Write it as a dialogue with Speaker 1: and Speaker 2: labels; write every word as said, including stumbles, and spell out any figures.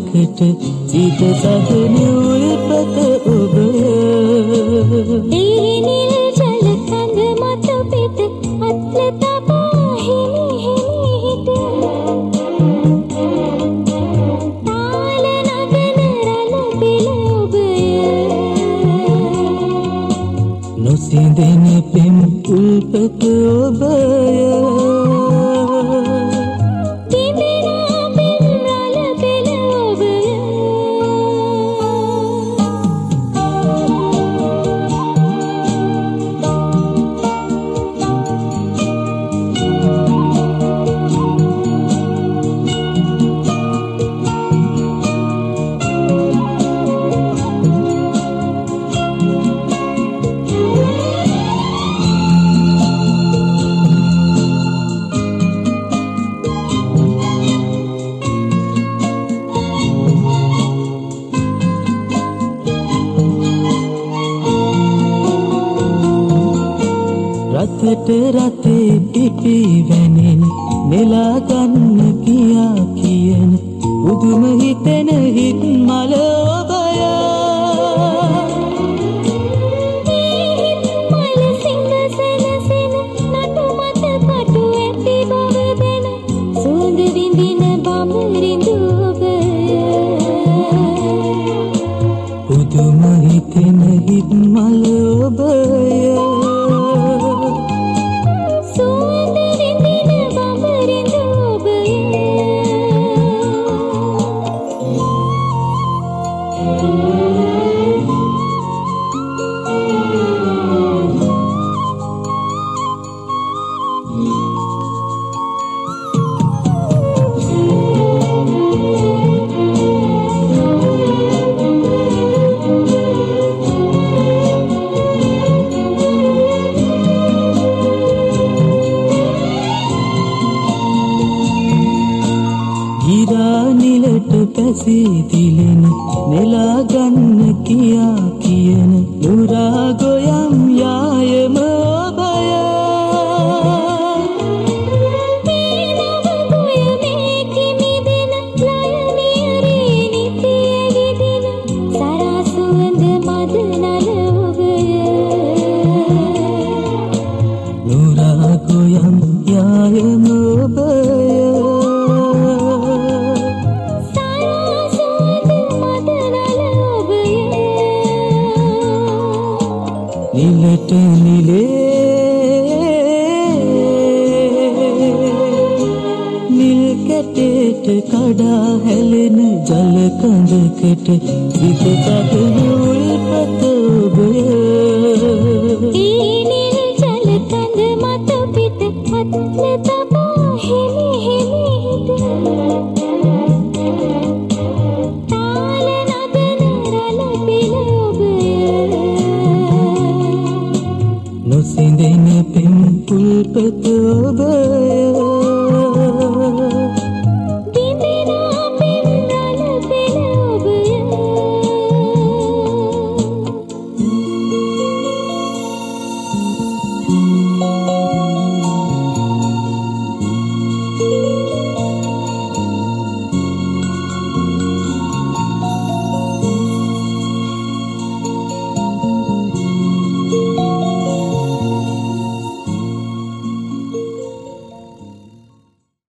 Speaker 1: කඳකට සිත සහන උල්පත ඔබය.
Speaker 2: ඒ නිල් ජල කඳ මත පිට අත්ල තබා හිමි හිමි හිට. තාල නගන රළ පිළ ඔබය.
Speaker 1: නොසිඳෙන පෙම් උල්පත ඔබය. රතට රතේ පිපි වැනෙන නෙලා ගන්න කියා කියන බුදුම හිතෙන හිත් මල ඔබය.
Speaker 2: මල සිංහසන සෙන නටු මත පටු ඇති බව දෙන සුවඳ විඳින බඹරිඳු ඔබය.
Speaker 1: බුදුම හිතෙන හිත් මල ඔබය. ගිරා නිලට පැසී දිලෙන නෙලා ගන්න කියා කියන නුරා ගොයම් යායම ඔබය.
Speaker 2: මේ නව ගොය මේ කිමි දෙන ලයනියරේ නිතිය විදින සරා සුවඳ මද නල ඔබය.
Speaker 1: නුරා ගොයම් යායම ඔබය. නිලට නිලේ නිල් කැටේට කඩා හැලෙන ජල කඳකට සිත සහන උල්පත ඔබය.
Speaker 2: ඒ නිල් ජල කඳ මත පිට අත්ල තබා හිමි හිමි හිට. තාල නගන රළ පිළ ඔබය.
Speaker 1: නොසිඳෙන පෙම් උල්පත ඔබය.